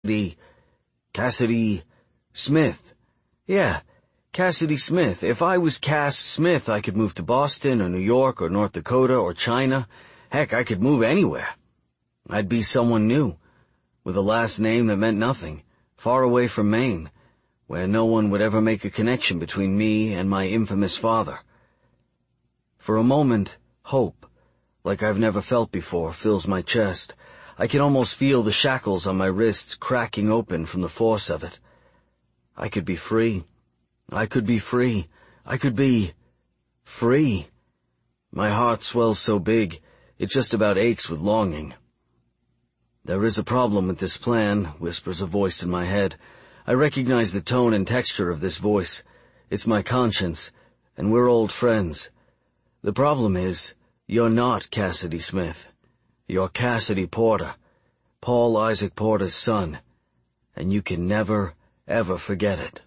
Cassidy Smith. Yeah, Cassidy Smith. If I was Cass Smith, I could move to Boston or New York or North Dakota or China. Heck, I could move anywhere. I'd be someone new, with a last name that meant nothing, far away from Maine, where no one would ever make a connection between me and my infamous father. For a moment, hope, like I've never felt before, fills my chest. I can almost feel the shackles on my wrists cracking open from the force of it. I could be free. I could be free. I could be free. My heart swells so big, it just about aches with longing. There is a problem with this plan, whispers a voice in my head. I recognize the tone and texture of this voice. It's my conscience, and we're old friends. The problem is, you're not Cassidy Smith. You're Cassidy Porter, Paul Isaac Porter's son, and you can never, ever forget it.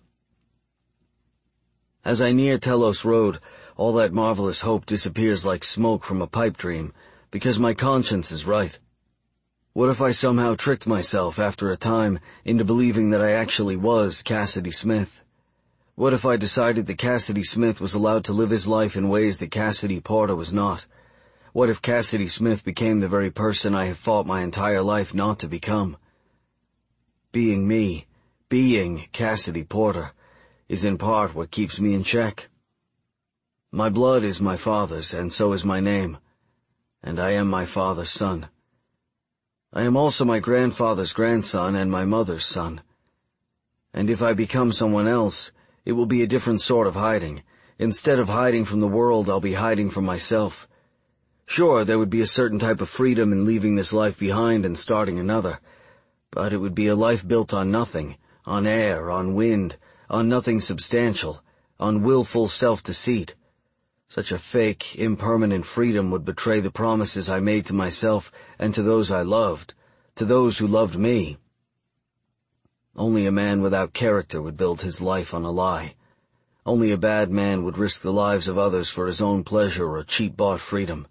As I near Telos Road, all that marvelous hope disappears like smoke from a pipe dream, because my conscience is right. What if I somehow tricked myself after a time into believing that I actually was Cassidy Smith? What if I decided that Cassidy Smith was allowed to live his life in ways that Cassidy Porter was not? What if Cassidy Smith became the very person I have fought my entire life not to become? Being me, being Cassidy Porter, is in part what keeps me in check. My blood is my father's, and so is my name, and I am my father's son. I am also my grandfather's grandson and my mother's son. And if I become someone else, it will be a different sort of hiding. Instead of hiding from the world, I'll be hiding from myself. Sure, there would be a certain type of freedom in leaving this life behind and starting another, but it would be a life built on nothing, on air, on wind, on nothing substantial, on willful self-deceit. Such a fake, impermanent freedom would betray the promises I made to myself and to those I loved, to those who loved me. Only a man without character would build his life on a lie. Only a bad man would risk the lives of others for his own pleasure or cheap-bought freedom.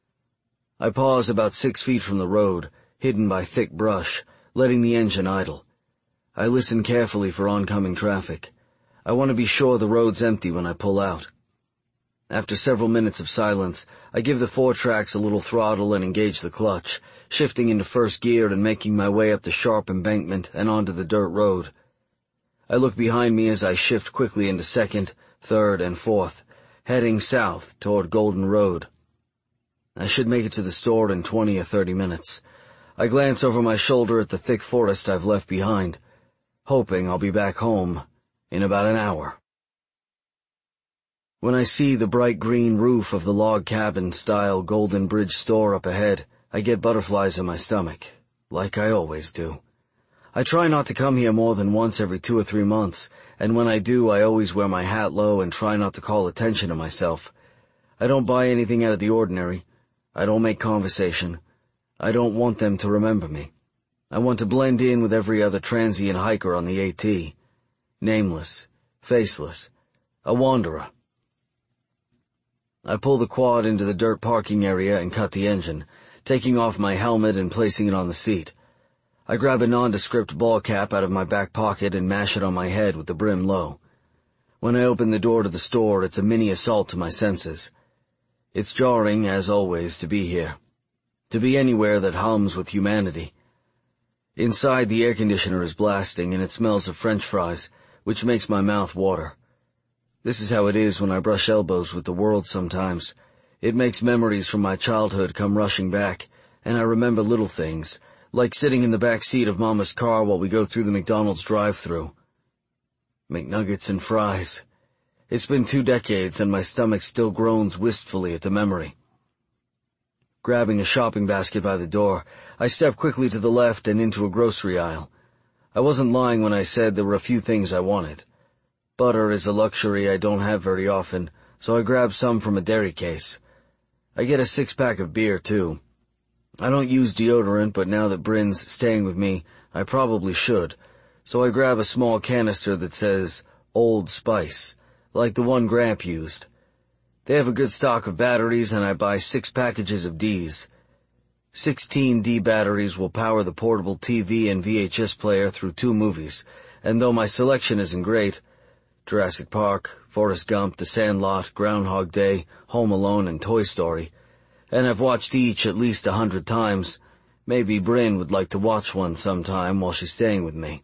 I pause about 6 feet from the road, hidden by thick brush, letting the engine idle. I listen carefully for oncoming traffic. I want to be sure the road's empty when I pull out. After several minutes of silence, I give the 4-tracks a little throttle and engage the clutch, shifting into first gear and making my way up the sharp embankment and onto the dirt road. I look behind me as I shift quickly into second, third, and fourth, heading south toward Golden Road. I should make it to the store in 20 or 30 minutes. I glance over my shoulder at the thick forest I've left behind, hoping I'll be back home in about an hour. When I see the bright green roof of the log cabin-style Golden Bridge store up ahead, I get butterflies in my stomach, like I always do. I try not to come here more than once every 2 or 3 months, and when I do, I always wear my hat low and try not to call attention to myself. I don't buy anything out of the ordinary. I don't make conversation. I don't want them to remember me. I want to blend in with every other transient hiker on the AT. Nameless, faceless, a wanderer. I pull the quad into the dirt parking area and cut the engine, taking off my helmet and placing it on the seat. I grab a nondescript ball cap out of my back pocket and mash it on my head with the brim low. When I open the door to the store, it's a mini assault to my senses. It's jarring, as always, to be here. To be anywhere that hums with humanity. Inside, the air conditioner is blasting, and it smells of French fries, which makes my mouth water. This is how it is when I brush elbows with the world sometimes. It makes memories from my childhood come rushing back, and I remember little things, like sitting in the back seat of Mama's car while we go through the McDonald's drive-thru. McNuggets and fries. It's been 2 decades, and my stomach still groans wistfully at the memory. Grabbing a shopping basket by the door, I step quickly to the left and into a grocery aisle. I wasn't lying when I said there were a few things I wanted. Butter is a luxury I don't have very often, so I grab some from a dairy case. I get a 6-pack of beer, too. I don't use deodorant, but now that Bryn's staying with me, I probably should, so I grab a small canister that says Old Spice, like the one Gramp used. They have a good stock of batteries, and I buy 6 packages of D's. 16D batteries will power the portable TV and VHS player through 2 movies, and though my selection isn't great, Jurassic Park, Forrest Gump, The Sandlot, Groundhog Day, Home Alone, and Toy Story, and I've watched each at least 100 times, maybe Bryn would like to watch one sometime while she's staying with me.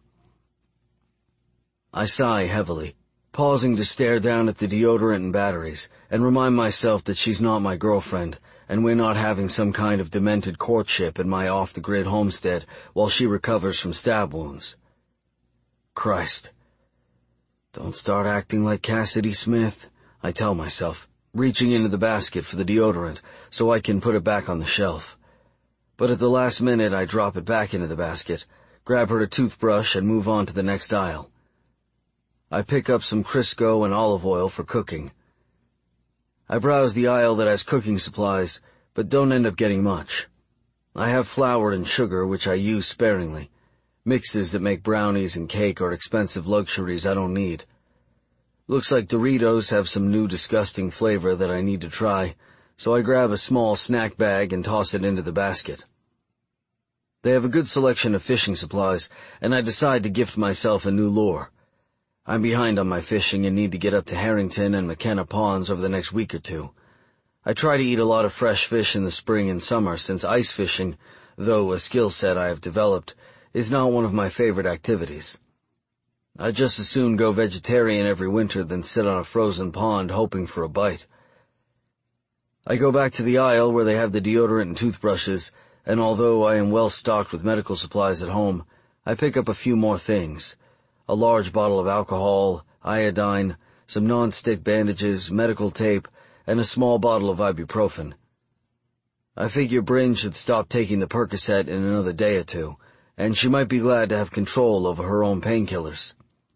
I sigh heavily, pausing to stare down at the deodorant and batteries, and remind myself that she's not my girlfriend, and we're not having some kind of demented courtship in my off-the-grid homestead while she recovers from stab wounds. Christ. Don't start acting like Cassidy Smith, I tell myself, reaching into the basket for the deodorant so I can put it back on the shelf. But at the last minute I drop it back into the basket, grab her a toothbrush, and move on to the next aisle. I pick up some Crisco and olive oil for cooking. I browse the aisle that has cooking supplies, but don't end up getting much. I have flour and sugar, which I use sparingly. Mixes that make brownies and cake are expensive luxuries I don't need. Looks like Doritos have some new disgusting flavor that I need to try, so I grab a small snack bag and toss it into the basket. They have a good selection of fishing supplies, and I decide to gift myself a new lure. I'm behind on my fishing and need to get up to Harrington and McKenna ponds over the next week or 2. I try to eat a lot of fresh fish in the spring and summer since ice fishing, though a skill set I have developed, is not one of my favorite activities. I'd just as soon go vegetarian every winter than sit on a frozen pond hoping for a bite. I go back to the aisle where they have the deodorant and toothbrushes, and although I am well stocked with medical supplies at home, I pick up a few more things. A large bottle of alcohol, iodine, some non-stick bandages, medical tape, and a small bottle of ibuprofen. I figure Bryn should stop taking the Percocet in another day or 2, and she might be glad to have control over her own painkillers.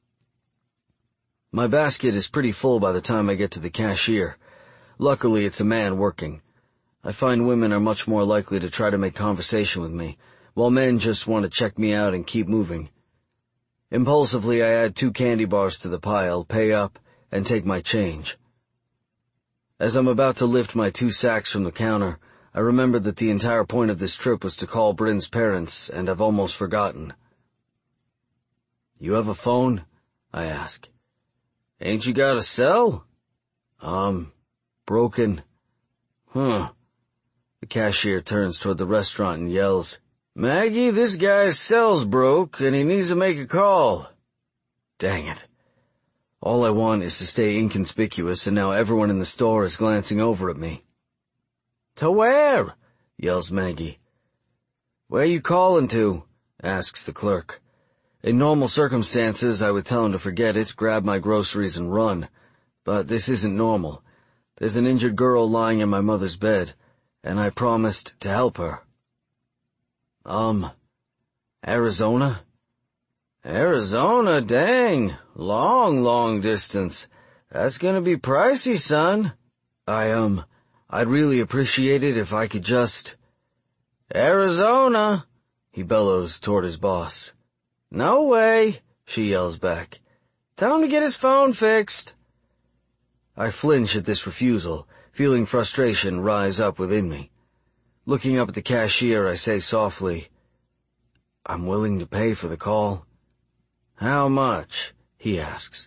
My basket is pretty full by the time I get to the cashier. Luckily, it's a man working. I find women are much more likely to try to make conversation with me, while men just want to check me out and keep moving. Impulsively, I add 2 candy bars to the pile, pay up, and take my change. As I'm about to lift my 2 sacks from the counter, I remember that the entire point of this trip was to call Bryn's parents, and I've almost forgotten. "You have a phone?" I ask. "Ain't you got a cell?" Broken." "Huh." The cashier turns toward the restaurant and yells, "Maggie, this guy's cell's broke, and he needs to make a call." Dang it. All I want is to stay inconspicuous, and now everyone in the store is glancing over at me. "To where?" yells Maggie. "Where you calling to?" asks the clerk. In normal circumstances, I would tell him to forget it, grab my groceries, and run. But this isn't normal. There's an injured girl lying in my mother's bed, and I promised to help her. Arizona?" "Arizona, dang. Long distance. That's gonna be pricey, son." I'd really appreciate it if I could just—" "Arizona," he bellows toward his boss. "No way," she yells back. "Tell him to get his phone fixed." I flinch at this refusal, feeling frustration rise up within me. Looking up at the cashier, I say softly, "I'm willing to pay for the call." "How much?" he asks.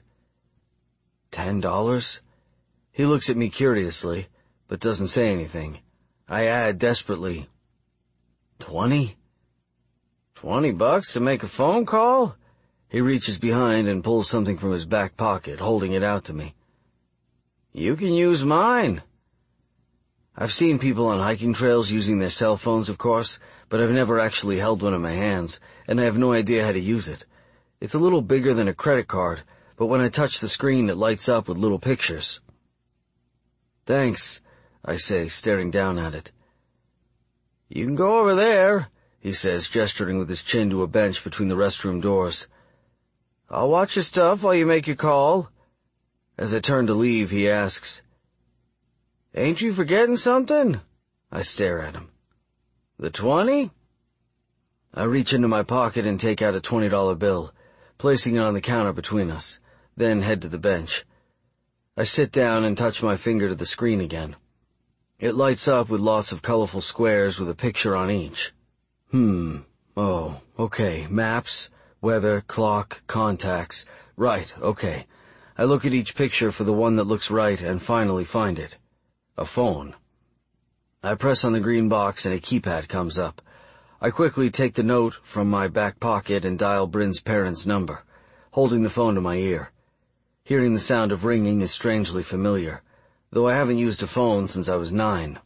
$10? He looks at me curiously, but doesn't say anything. I add desperately, 20? $20 to make a phone call? He reaches behind and pulls something from his back pocket, holding it out to me. "You can use mine." I've seen people on hiking trails using their cell phones, of course, but I've never actually held one in my hands, and I have no idea how to use it. It's a little bigger than a credit card, but when I touch the screen it lights up with little pictures. "Thanks," I say, staring down at it. "You can go over there," he says, gesturing with his chin to a bench between the restroom doors. "I'll watch your stuff while you make your call." As I turn to leave, he asks, "Ain't you forgetting something?" I stare at him. "The 20? I reach into my pocket and take out a $20 bill, placing it on the counter between us, then head to the bench. I sit down and touch my finger to the screen again. It lights up with lots of colorful squares with a picture on each. Oh, okay. Maps, weather, clock, contacts. Right, okay. I look at each picture for the one that looks right and finally find it. A phone. I press on the green box and a keypad comes up. I quickly take the note from my back pocket and dial Bryn's parents' number, holding the phone to my ear. Hearing the sound of ringing is strangely familiar, though I haven't used a phone since I was 9.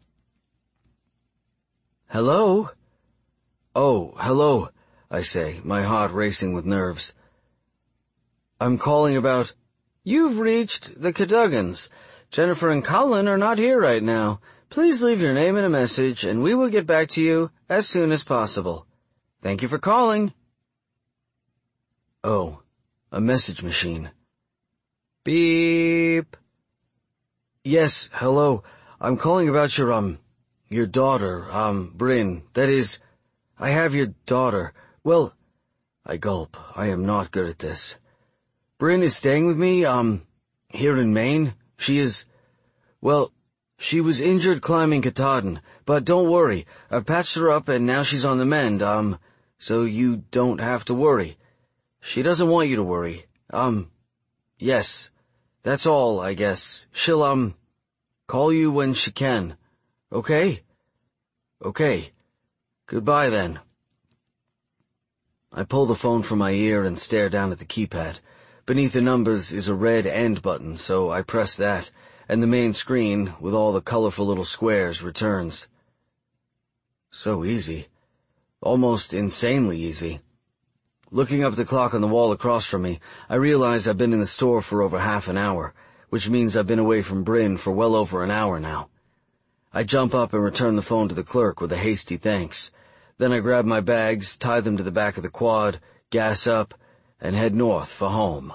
Hello? Oh, hello, I say, my heart racing with nerves. I'm calling about... You've reached the Cadoggans. Jennifer and Colin are not here right now. Please leave your name and a message, and we will get back to you as soon as possible. Thank you for calling. Oh, a message machine. Beep. Yes, hello. I'm calling about your daughter, Bryn. That is, I have your daughter. Well, I gulp. I am not good at this. Bryn is staying with me, here in Maine. She was injured climbing Katahdin, but don't worry. I've patched her up and now she's on the mend, so you don't have to worry. She doesn't want you to worry. Yes. That's all, I guess. She'll, call you when she can. Okay? Okay. Goodbye then. I pull the phone from my ear and stare down at the keypad. Beneath the numbers is a red end button, so I press that, and the main screen, with all the colorful little squares, returns. So easy. Almost insanely easy. Looking up at the clock on the wall across from me, I realize I've been in the store for over half an hour, which means I've been away from Bryn for well over an hour now. I jump up and return the phone to the clerk with a hasty thanks. Then I grab my bags, tie them to the back of the quad, gas up, and head north for home.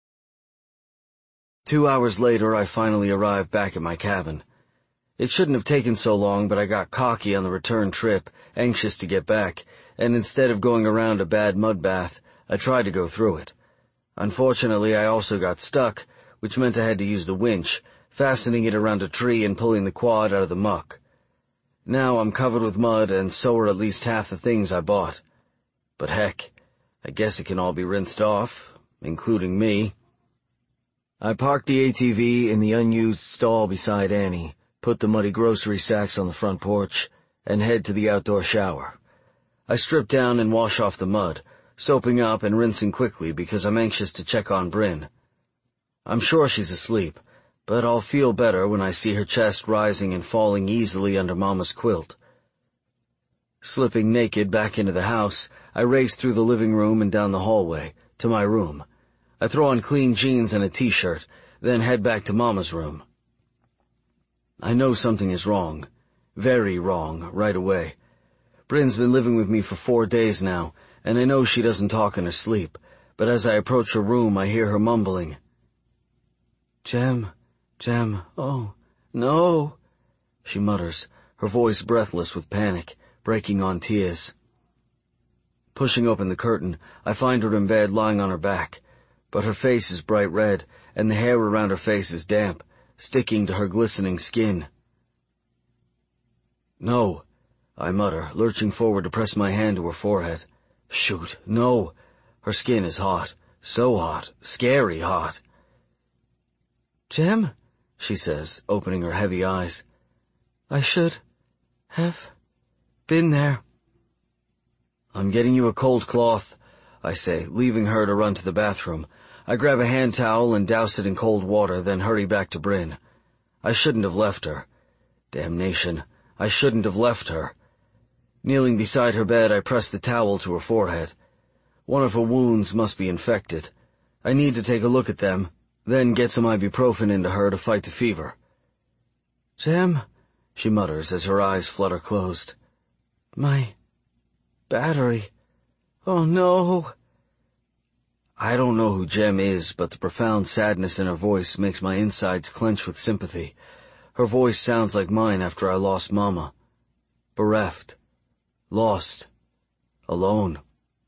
2 hours later, I finally arrived back at my cabin. It shouldn't have taken so long, but I got cocky on the return trip, anxious to get back, and instead of going around a bad mud bath, I tried to go through it. Unfortunately, I also got stuck, which meant I had to use the winch, fastening it around a tree and pulling the quad out of the muck. Now I'm covered with mud, and so are at least half the things I bought. But heck, I guess it can all be rinsed off, including me. I parked the ATV in the unused stall beside Annie, put the muddy grocery sacks on the front porch, and head to the outdoor shower. I strip down and wash off the mud, soaping up and rinsing quickly because I'm anxious to check on Bryn. I'm sure she's asleep, but I'll feel better when I see her chest rising and falling easily under Mama's quilt. Slipping naked back into the house, I race through the living room and down the hallway, to my room. I throw on clean jeans and a t-shirt, then head back to Mama's room. I know something is wrong. Very wrong, right away. Bryn's been living with me for 4 days now, and I know she doesn't talk in her sleep, but as I approach her room, I hear her mumbling. Jem, oh, no, she mutters, her voice breathless with panic, breaking on tears. Pushing open the curtain, I find her in bed lying on her back, but her face is bright red, and the hair around her face is damp, sticking to her glistening skin. No, I mutter, lurching forward to press my hand to her forehead. Shoot, no. Her skin is hot. So hot. Scary hot. Jem, she says, opening her heavy eyes. I should have been there. I'm getting you a cold cloth, I say, leaving her to run to the bathroom. I grab a hand towel and douse it in cold water, then hurry back to Bryn. I shouldn't have left her. Damnation, I shouldn't have left her. Kneeling beside her bed, I press the towel to her forehead. One of her wounds must be infected. I need to take a look at them, then get some ibuprofen into her to fight the fever. Jem, she mutters as her eyes flutter closed. My battery. Oh no. I don't know who Jem is, but the profound sadness in her voice makes my insides clench with sympathy. Her voice sounds like mine after I lost Mama. Bereft. Lost. Alone.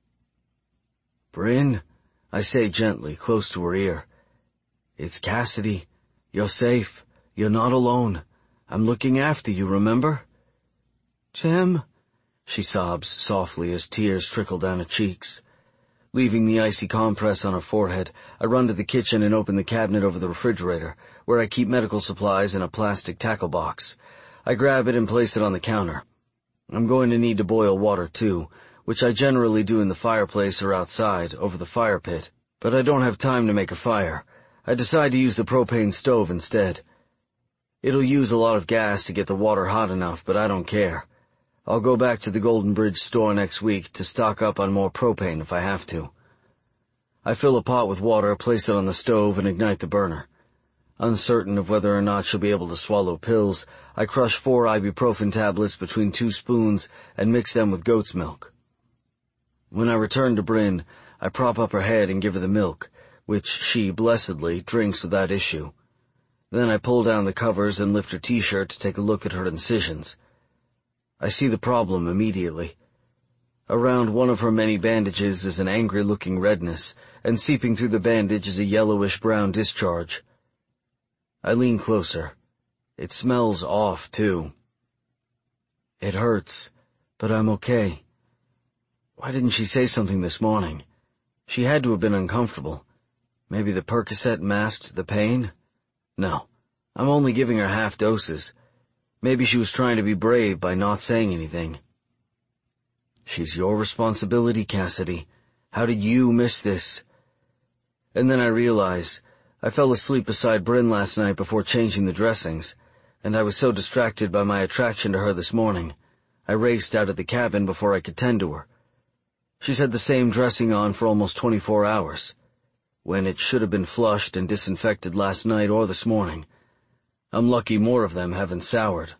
Bryn, I say gently, close to her ear. It's Cassidy. You're safe. You're not alone. I'm looking after you, remember?" "Jem," she sobs softly as tears trickle down her cheeks. Leaving the icy compress on her forehead, I run to the kitchen and open the cabinet over the refrigerator, where I keep medical supplies in a plastic tackle box. I grab it and place it on the counter. I'm going to need to boil water, too, which I generally do in the fireplace or outside, over the fire pit. But I don't have time to make a fire. I decide to use the propane stove instead. It'll use a lot of gas to get the water hot enough, but I don't care. I'll go back to the Golden Bridge store next week to stock up on more propane if I have to. I fill a pot with water, place it on the stove, and ignite the burner. Uncertain of whether or not she'll be able to swallow pills, I crush 4 ibuprofen tablets between 2 spoons and mix them with goat's milk. When I return to Bryn, I prop up her head and give her the milk, which she, blessedly, drinks without issue. Then I pull down the covers and lift her t-shirt to take a look at her incisions. I see the problem immediately. Around one of her many bandages is an angry-looking redness, and seeping through the bandage is a yellowish-brown discharge. I lean closer. It smells off, too. It hurts, but I'm okay. Why didn't she say something this morning? She had to have been uncomfortable. Maybe the Percocet masked the pain? No, I'm only giving her half doses. Maybe she was trying to be brave by not saying anything. She's your responsibility, Cassidy. How did you miss this? And then I realize I fell asleep beside Bryn last night before changing the dressings, and I was so distracted by my attraction to her this morning, I raced out of the cabin before I could tend to her. She's had the same dressing on for almost 24 hours, when it should have been flushed and disinfected last night or this morning. I'm lucky more of them haven't soured.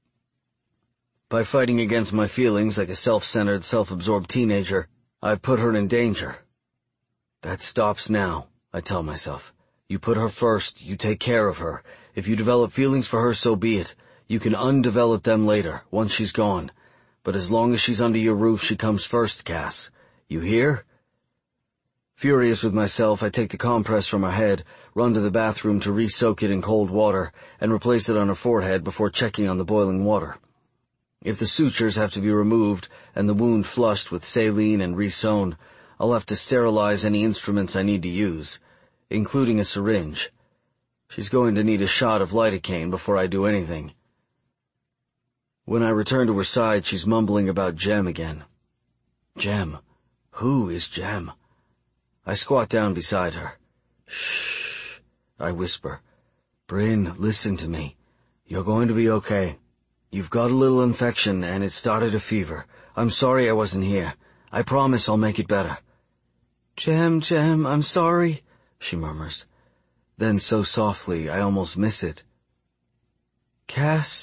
By fighting against my feelings like a self-centered, self-absorbed teenager, I've put her in danger. That stops now, I tell myself. You put her first, you take care of her. If you develop feelings for her, so be it. You can undevelop them later, once she's gone. But as long as she's under your roof, she comes first, Cass. You hear? Furious with myself, I take the compress from her head, run to the bathroom to re-soak it in cold water, and replace it on her forehead before checking on the boiling water. If the sutures have to be removed and the wound flushed with saline and re-sewn, I'll have to sterilize any instruments I need to use, including a syringe. She's going to need a shot of lidocaine before I do anything. When I return to her side, she's mumbling about Jem again. Jem? Who is Jem? I squat down beside her. Shh, I whisper. Bryn, listen to me. You're going to be okay. You've got a little infection and it started a fever. I'm sorry I wasn't here. I promise I'll make it better. Jem, I'm sorry, she murmurs. Then so softly I almost miss it. Cass?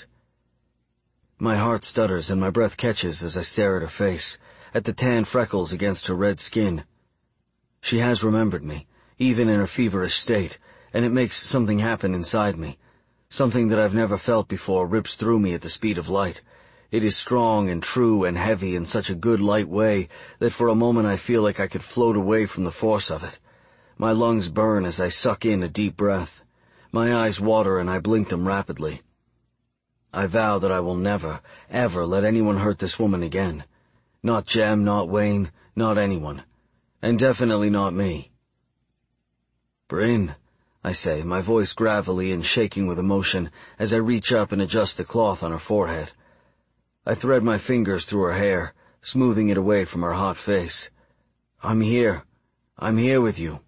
My heart stutters and my breath catches as I stare at her face, at the tan freckles against her red skin. She has remembered me, even in her feverish state, and it makes something happen inside me. Something that I've never felt before rips through me at the speed of light. It is strong and true and heavy in such a good light way that for a moment I feel like I could float away from the force of it. My lungs burn as I suck in a deep breath. My eyes water and I blink them rapidly. I vow that I will never, ever let anyone hurt this woman again. Not Jem, not Wayne, not anyone. And definitely not me. Bryn, I say, my voice gravelly and shaking with emotion as I reach up and adjust the cloth on her forehead. I thread my fingers through her hair, smoothing it away from her hot face. I'm here. I'm here with you.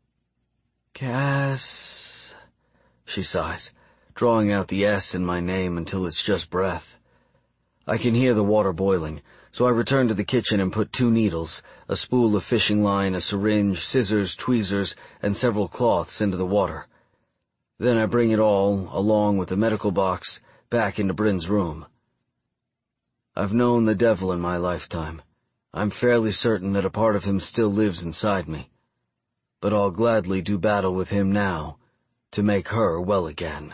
Cass, she sighs, drawing out the S in my name until it's just breath. I can hear the water boiling, so I return to the kitchen and put 2 needles, a spool of fishing line, a syringe, scissors, tweezers, and several cloths into the water. Then I bring it all, along with the medical box, back into Bryn's room. I've known the devil in my lifetime. I'm fairly certain that a part of him still lives inside me. But I'll gladly do battle with him now, to make her well again.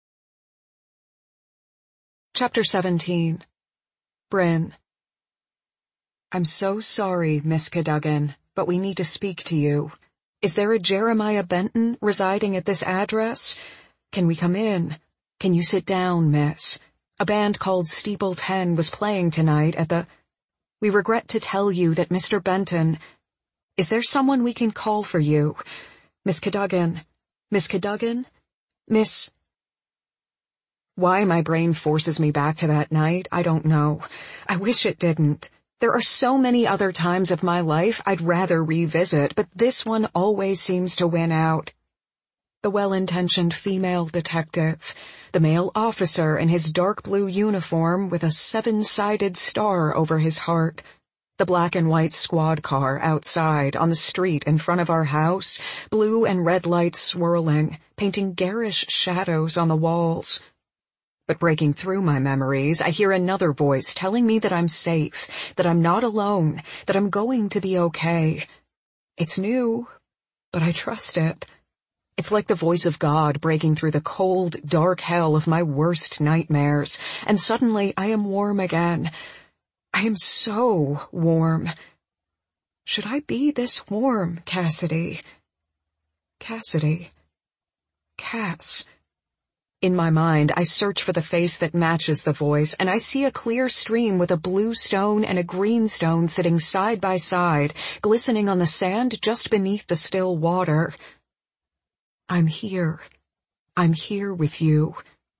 Chapter 17. Bryn. I'm so sorry, Miss Cadogan, but we need to speak to you. Is there a Jeremiah Benton residing at this address? Can we come in? Can you sit down, miss? A band called Steeple 10 was playing tonight at the... We regret to tell you that Mr. Benton... Is there someone we can call for you? Miss Cadogan? Miss Cadogan? Miss... Why my brain forces me back to that night, I don't know. I wish it didn't. There are so many other times of my life I'd rather revisit, but this one always seems to win out. The well-intentioned female detective, the male officer in his dark blue uniform with a 7-sided star over his heart, the black and white squad car outside on the street in front of our house, blue and red lights swirling, painting garish shadows on the walls. But breaking through my memories, I hear another voice telling me that I'm safe, that I'm not alone, that I'm going to be okay. It's new, but I trust it. It's like the voice of God breaking through the cold, dark hell of my worst nightmares, and suddenly I am warm again. I am so warm. Should I be this warm, Cassidy? Cassidy. Cass. In my mind, I search for the face that matches the voice, and I see a clear stream with a blue stone and a green stone sitting side by side, glistening on the sand just beneath the still water. I'm here. I'm here with you.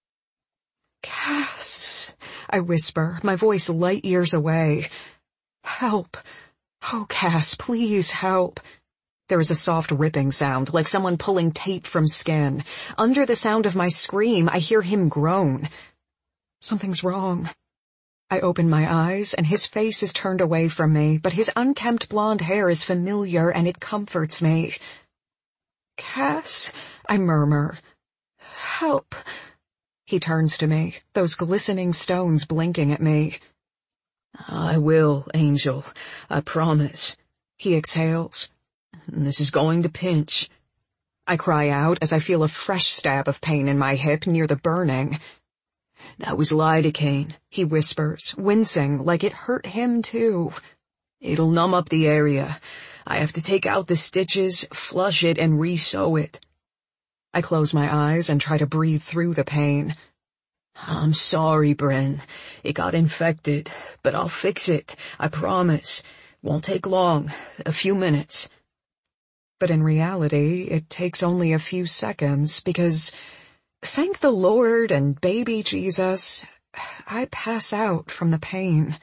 Cass, I whisper, my voice light years away. Help. Oh, Cass, please help. There is a soft ripping sound, like someone pulling tape from skin. Under the sound of my scream, I hear him groan. Something's wrong. I open my eyes, and his face is turned away from me, but his unkempt blonde hair is familiar, and it comforts me. Cass, I murmur. Help. He turns to me, those glistening stones blinking at me. I will, Angel. I promise. He exhales. This is going to pinch. I cry out as I feel a fresh stab of pain in my hip near the burning. That was lidocaine, he whispers, wincing like it hurt him too. It'll numb up the area. I have to take out the stitches, flush it, and re-sew it. I close my eyes and try to breathe through the pain. I'm sorry, Bren. It got infected, but I'll fix it. I promise. Won't take long. A few minutes. But in reality, it takes only a few seconds because, thank the Lord and baby Jesus, I pass out from the pain.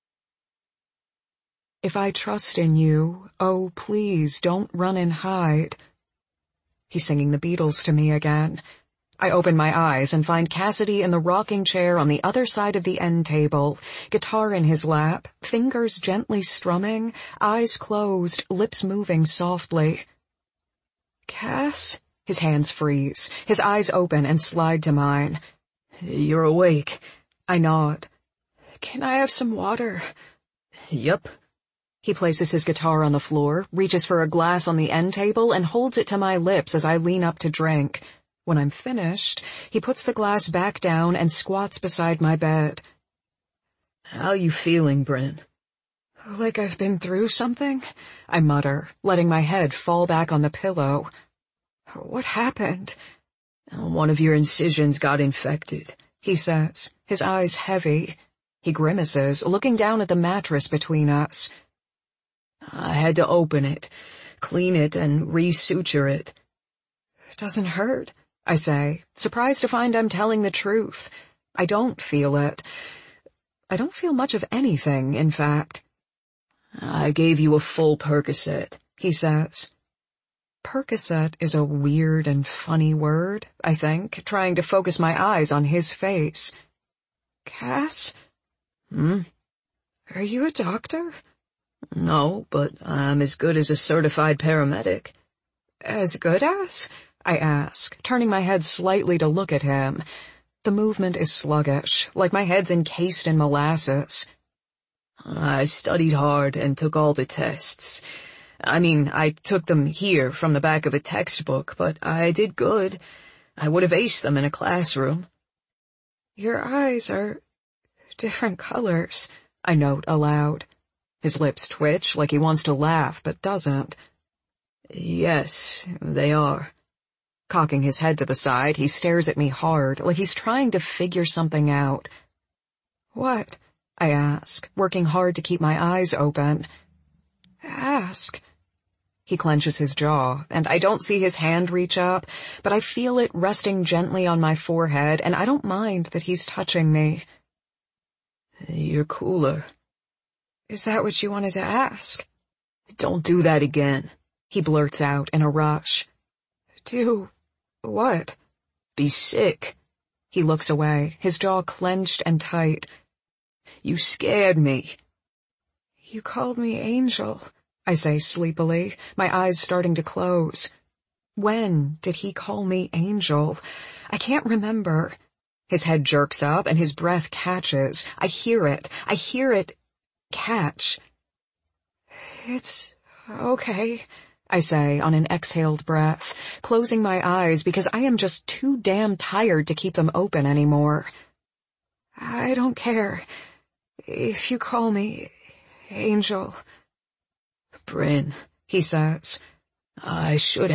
If I trust in you, oh, please don't run and hide. He's singing the Beatles to me again. I open my eyes and find Cassidy in the rocking chair on the other side of the end table, guitar in his lap, fingers gently strumming, eyes closed, lips moving softly. Cass? His hands freeze. His eyes open and slide to mine. You're awake. I nod. Can I have some water? Yep. He places his guitar on the floor, reaches for a glass on the end table, and holds it to my lips as I lean up to drink. When I'm finished, he puts the glass back down and squats beside my bed. How you feeling, Bren? Like I've been through something? I mutter, letting my head fall back on the pillow. What happened? One of your incisions got infected, he says, his eyes heavy. He grimaces, looking down at the mattress between us. I had to open it, clean it, and re-suture it. It doesn't hurt, I say, surprised to find I'm telling the truth. I don't feel it. I don't feel much of anything, in fact. I gave you a full Percocet, he says. Percocet is a weird and funny word, I think, trying to focus my eyes on his face. Cass? Are you a doctor? No, but I'm as good as a certified paramedic. As good as? I ask, turning my head slightly to look at him. The movement is sluggish, like my head's encased in molasses. I studied hard and took all the tests. I mean, I took them here from the back of a textbook, but I did good. I would have aced them in a classroom. Your eyes are different colors, I note aloud. His lips twitch like he wants to laugh, but doesn't. Yes, they are. Cocking his head to the side, he stares at me hard, like he's trying to figure something out. "What?" I ask, working hard to keep my eyes open. "Ask." He clenches his jaw, and I don't see his hand reach up, but I feel it resting gently on my forehead, and I don't mind that he's touching me. "You're cooler." "Is that what you wanted to ask?" "Don't do that again," he blurts out in a rush. "Do what?" "Be sick." He looks away, his jaw clenched and tight. "You scared me." "You called me Angel," I say sleepily, my eyes starting to close. When did he call me Angel? I can't remember. His head jerks up and his breath catches. I hear it catch. "It's okay," I say on an exhaled breath, closing my eyes because I am just too damn tired to keep them open anymore. "I don't care if you call me Angel." "Bryn," he says, I shouldn't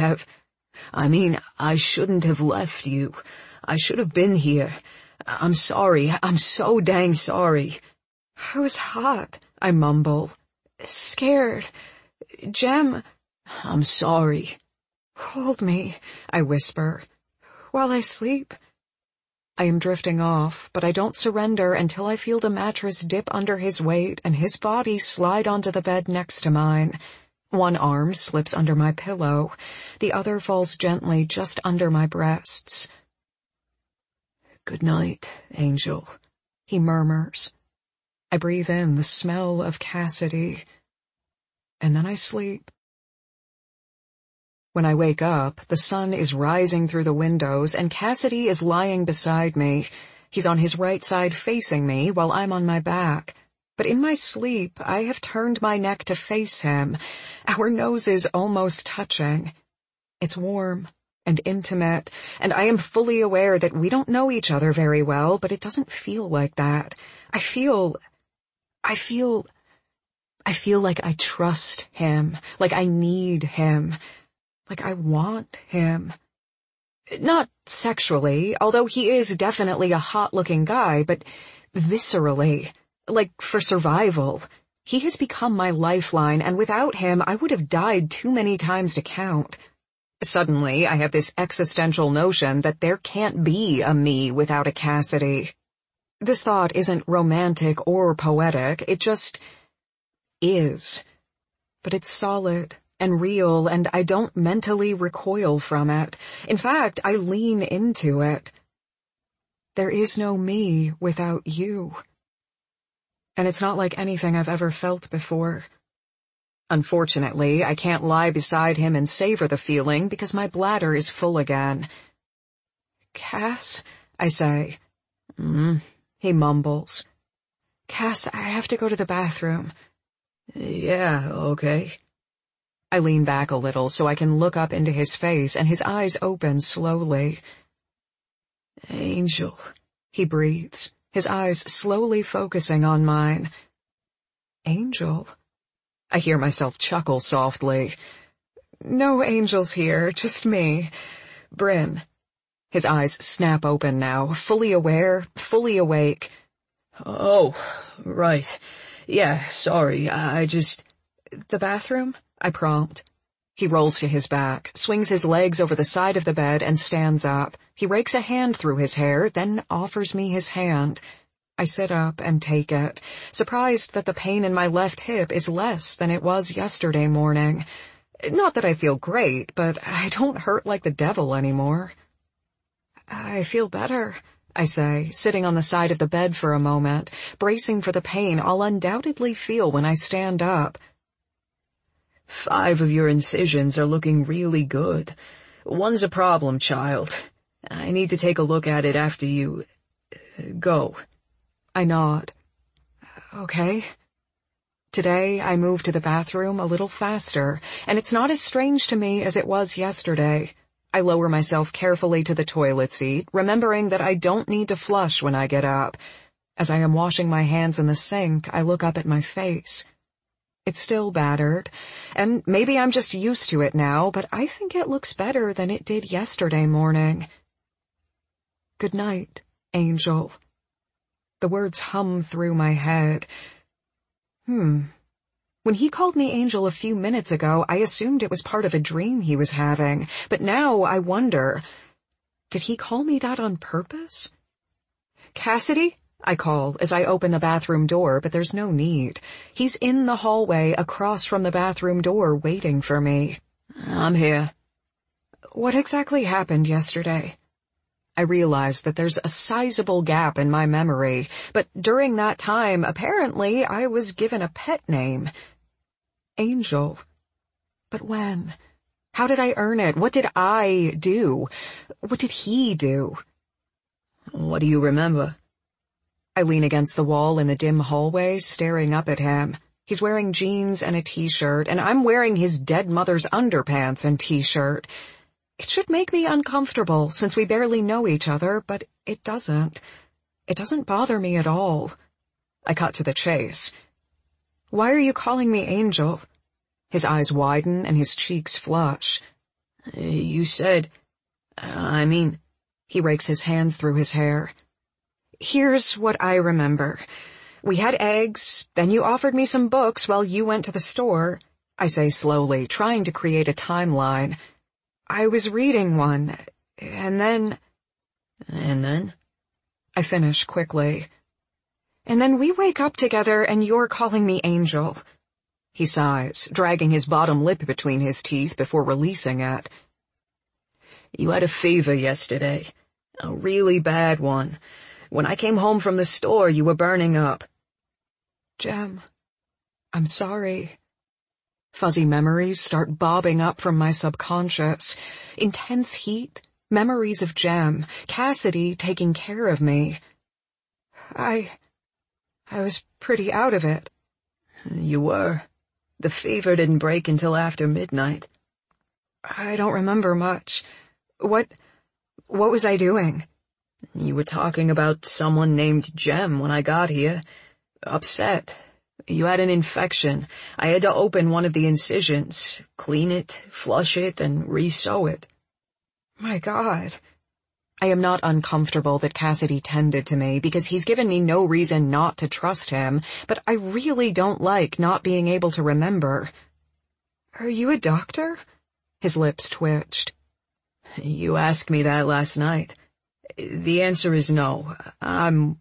have left you. I should have been here. I'm sorry. I'm so dang sorry." "I was hot," I mumble. "Scared. Jem." "I'm sorry." "Hold me," I whisper, "while I sleep." I am drifting off, but I don't surrender until I feel the mattress dip under his weight and his body slide onto the bed next to mine. One arm slips under my pillow. The other falls gently just under my breasts. "Good night, Angel," he murmurs. I breathe in the smell of Cassidy, and then I sleep. When I wake up, the sun is rising through the windows and Cassidy is lying beside me. He's on his right side facing me while I'm on my back. But in my sleep, I have turned my neck to face him, our noses almost touching. It's warm and intimate, and I am fully aware that we don't know each other very well, but it doesn't feel like that. I feel like I trust him, like I need him. Like I want him. Not sexually, although he is definitely a hot-looking guy, but viscerally, like for survival. He has become my lifeline, and without him, I would have died too many times to count. Suddenly, I have this existential notion that there can't be a me without a Cassidy. This thought isn't romantic or poetic, it just is. But it's solid and real, and I don't mentally recoil from it. In fact, I lean into it. There is no me without you. And it's not like anything I've ever felt before. Unfortunately, I can't lie beside him and savor the feeling because my bladder is full again. "Cass," I say. He mumbles. "Cass, I have to go to the bathroom." "Yeah, okay." I lean back a little so I can look up into his face, and his eyes open slowly. "Angel," he breathes, his eyes slowly focusing on mine. "Angel?" I hear myself chuckle softly. "No angels here, just me. Bryn." His eyes snap open now, fully aware, fully awake. "Oh, right. Yeah, sorry, I just—" "The bathroom?" I prompt. He rolls to his back, swings his legs over the side of the bed, and stands up. He rakes a hand through his hair, then offers me his hand. I sit up and take it, surprised that the pain in my left hip is less than it was yesterday morning. Not that I feel great, but I don't hurt like the devil anymore. "I feel better," I say, sitting on the side of the bed for a moment, bracing for the pain I'll undoubtedly feel when I stand up. 5 of your incisions are looking really good. One's a problem child. I need to take a look at it after you go." I nod. "Okay." Today I move to the bathroom a little faster, and it's not as strange to me as it was yesterday. I lower myself carefully to the toilet seat, remembering that I don't need to flush when I get up. As I am washing my hands in the sink, I look up at my face. It's still battered, and maybe I'm just used to it now, but I think it looks better than it did yesterday morning. Good night, Angel. The words hum through my head. When he called me Angel a few minutes ago, I assumed it was part of a dream he was having, but now I wonder, did he call me that on purpose? Cassidy? I call as I open the bathroom door, but there's no need. He's in the hallway across from the bathroom door waiting for me. I'm here. What exactly happened yesterday? I realize that there's a sizable gap in my memory, but during that time, apparently, I was given a pet name. Angel. But when? How did I earn it? What did I do? What did he do? What do you remember? I lean against the wall in the dim hallway, staring up at him. He's wearing jeans and a t-shirt, and I'm wearing his dead mother's underpants and t-shirt. It should make me uncomfortable, since we barely know each other, but it doesn't. It doesn't bother me at all. I cut to the chase. Why are you calling me Angel? His eyes widen and his cheeks flush. You said... He rakes his hands through his hair. Here's what I remember. We had eggs, then you offered me some books while you went to the store. I say slowly, trying to create a timeline. I was reading one, and then... And then? I finish quickly. And then we wake up together and you're calling me Angel. He sighs, dragging his bottom lip between his teeth before releasing it. You had a fever yesterday. A really bad one. When I came home from the store, you were burning up. Jem, I'm sorry. Fuzzy memories start bobbing up from my subconscious. Intense heat, memories of Jem, Cassidy taking care of me. I was pretty out of it. You were. The fever didn't break until after midnight. I don't remember much. What was I doing? You were talking about someone named Jem when I got here. Upset. You had an infection. I had to open one of the incisions, clean it, flush it, and re-sew it. My God. I am not uncomfortable that Cassidy tended to me because he's given me no reason not to trust him, but I really don't like not being able to remember. Are you a doctor? His lips twitched. You asked me that last night. The answer is no. I'm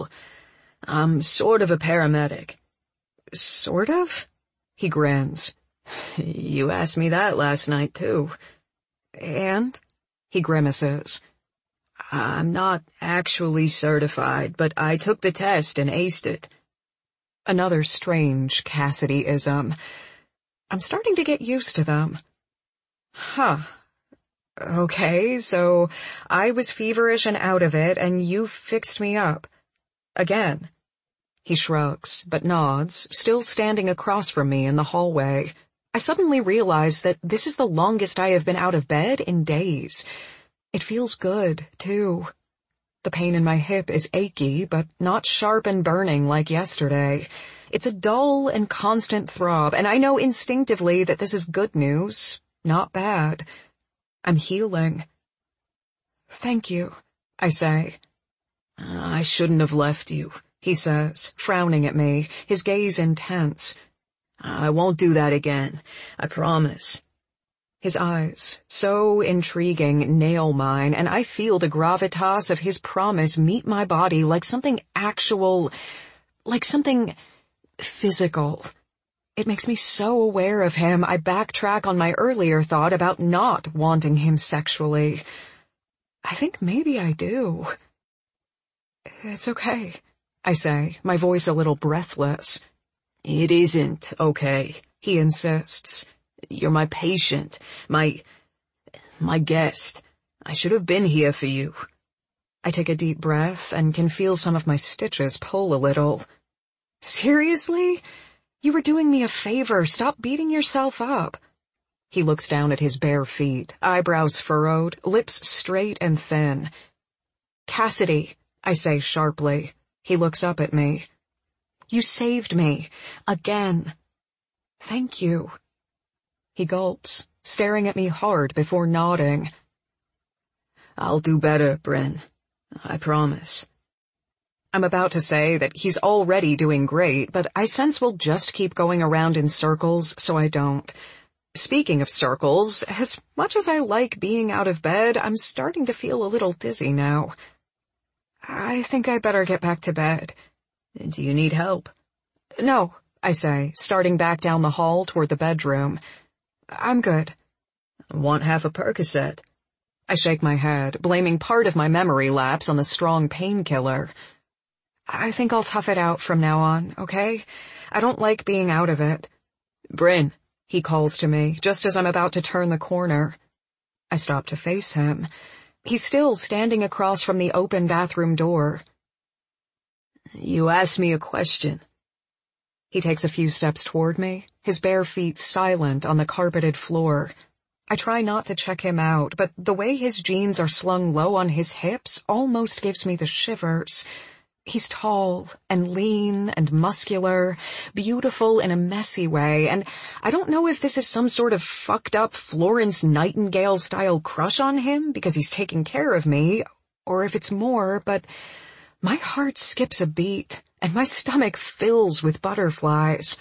sort of a paramedic. Sort of? He grins. You asked me that last night, too. And? He grimaces. I'm not actually certified, but I took the test and aced it. Another strange Cassidy-ism. I'm starting to get used to them. Huh. Okay, so I was feverish and out of it, and you fixed me up. Again. He shrugs, but nods, still standing across from me in the hallway. I suddenly realize that this is the longest I have been out of bed in days. It feels good, too. The pain in my hip is achy, but not sharp and burning like yesterday. It's a dull and constant throb, and I know instinctively that this is good news, not bad. I'm healing. Thank you, I say. I shouldn't have left you, he says, frowning at me, his gaze intense. I won't do that again, I promise. His eyes, so intriguing, nail mine, and I feel the gravitas of his promise meet my body like something actual, like something physical. It makes me so aware of him, I backtrack on my earlier thought about not wanting him sexually. I think maybe I do. It's okay, I say, my voice a little breathless. It isn't okay, he insists. You're my patient, my guest. I should have been here for you. I take a deep breath and can feel some of my stitches pull a little. Seriously? You were doing me a favor. Stop beating yourself up. He looks down at his bare feet, eyebrows furrowed, lips straight and thin. Cassidy, I say sharply. He looks up at me. You saved me. Again. Thank you. He gulps, staring at me hard before nodding. I'll do better, Bryn. I promise. I'm about to say that he's already doing great, but I sense we'll just keep going around in circles, so I don't. Speaking of circles, as much as I like being out of bed, I'm starting to feel a little dizzy now. I think I better get back to bed. Do you need help? No, I say, starting back down the hall toward the bedroom. I'm good. Want half a Percocet? I shake my head, blaming part of my memory lapse on the strong painkiller. I think I'll tough it out from now on, okay? I don't like being out of it. Bryn, he calls to me, just as I'm about to turn the corner. I stop to face him. He's still standing across from the open bathroom door. You asked me a question. He takes a few steps toward me, his bare feet silent on the carpeted floor. I try not to check him out, but the way his jeans are slung low on his hips almost gives me the shivers. He's tall and lean and muscular, beautiful in a messy way, and I don't know if this is some sort of fucked up Florence Nightingale-style crush on him because he's taking care of me, or if it's more, but my heart skips a beat, and my stomach fills with butterflies.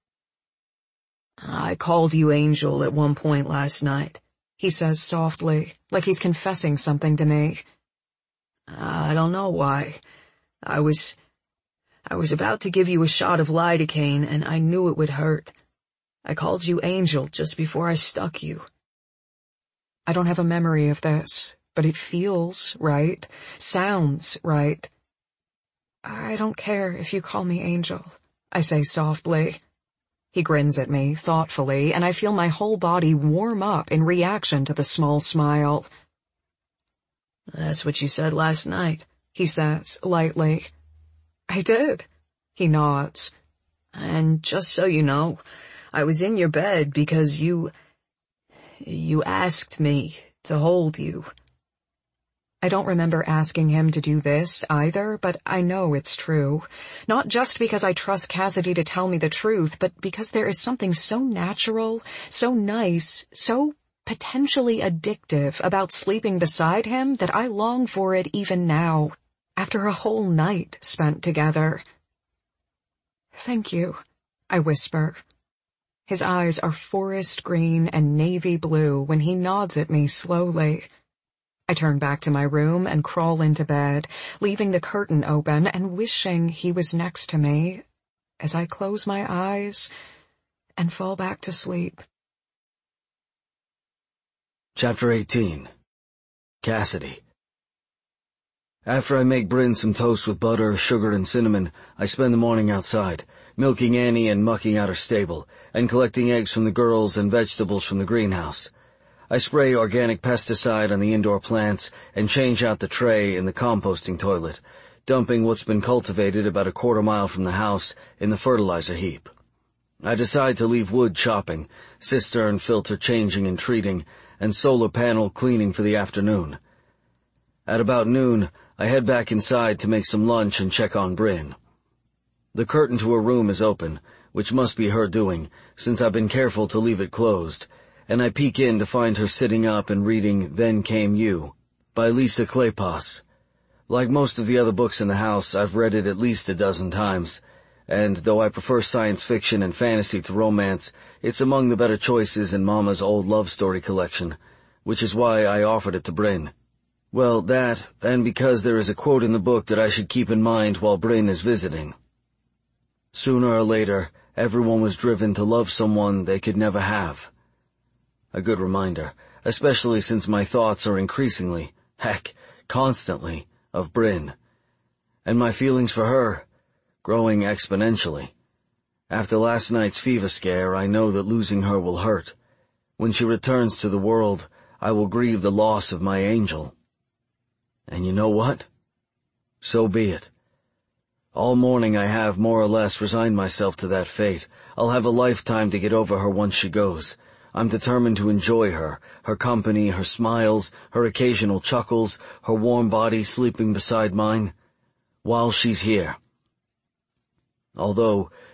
I called you Angel at one point last night, he says softly, like he's confessing something to me. I don't know why. I was about to give you a shot of lidocaine, and I knew it would hurt. I called you Angel just before I stuck you. I don't have a memory of this, but it feels right, sounds right. I don't care if you call me Angel, I say softly. He grins at me, thoughtfully, and I feel my whole body warm up in reaction to the small smile. That's what you said last night, he says, lightly. I did. He nods. And just so you know, I was in your bed because you asked me to hold you. I don't remember asking him to do this either, but I know it's true. Not just because I trust Cassidy to tell me the truth, but because there is something so natural, so nice, so potentially addictive about sleeping beside him that I long for it even now, after a whole night spent together. Thank you, I whisper. His eyes are forest green and navy blue when he nods at me slowly. I turn back to my room and crawl into bed, leaving the curtain open and wishing he was next to me as I close my eyes and fall back to sleep. Chapter 18. Cassidy. After I make Bryn some toast with butter, sugar, and cinnamon, I spend the morning outside, milking Annie and mucking out her stable, and collecting eggs from the girls and vegetables from the greenhouse. I spray organic pesticide on the indoor plants and change out the tray in the composting toilet, dumping what's been cultivated about a quarter-mile from the house in the fertilizer heap. I decide to leave wood chopping, cistern filter changing and treating, and solar panel cleaning for the afternoon. At about noon, I head back inside to make some lunch and check on Bryn. The curtain to her room is open, which must be her doing, since I've been careful to leave it closed, and I peek in to find her sitting up and reading Then Came You, by Lisa Kleypas. Like most of the other books in the house, I've read it at least a dozen times, and though I prefer science fiction and fantasy to romance, it's among the better choices in Mama's old love story collection, which is why I offered it to Bryn. Well, that, and because there is a quote in the book that I should keep in mind while Bryn is visiting. Sooner or later, everyone was driven to love someone they could never have. A good reminder, especially since my thoughts are increasingly, heck, constantly, of Bryn. And my feelings for her, growing exponentially. After last night's fever scare, I know that losing her will hurt. When she returns to the world, I will grieve the loss of my angel. And you know what? So be it. All morning I have more or less resigned myself to that fate. I'll have a lifetime to get over her once she goes. I'm determined to enjoy her, her company, her smiles, her occasional chuckles, her warm body sleeping beside mine, while she's here. Although,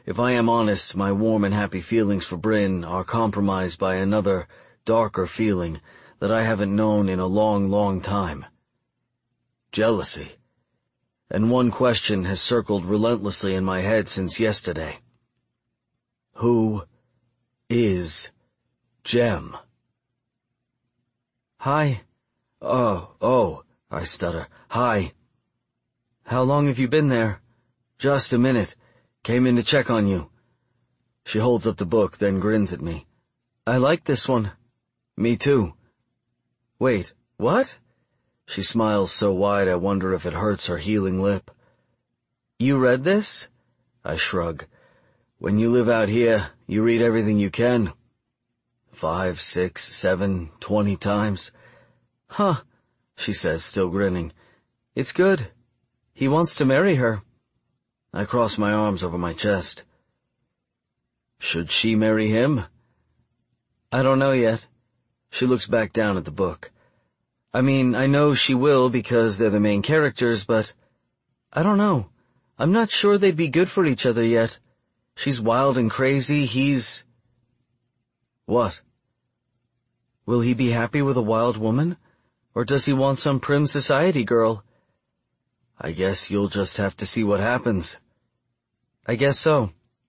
If I am honest, my warm and happy feelings for Bryn are compromised by another, darker feeling that I haven't known in a long, long time. Jealousy. And one question has circled relentlessly in my head since yesterday. Who is Jem? Hi. Oh, I stutter. Hi. How long have you been there? Just a minute. Came in to check on you. She holds up the book, then grins at me. I like this one. Me too. Wait, what? She smiles so wide I wonder if it hurts her healing lip. You read this? I shrug. When you live out here, you read everything you can. 5, 6, 7, 20 times. Huh, she says, still grinning. It's good. He wants to marry her. I cross my arms over my chest. Should she marry him? I don't know yet. She looks back down at the book. I mean, I know she will because they're the main characters, but I don't know. I'm not sure they'd be good for each other yet. She's wild and crazy, he's... What? Will he be happy with a wild woman? Or does he want some prim society girl? I guess you'll just have to see what happens. I guess so.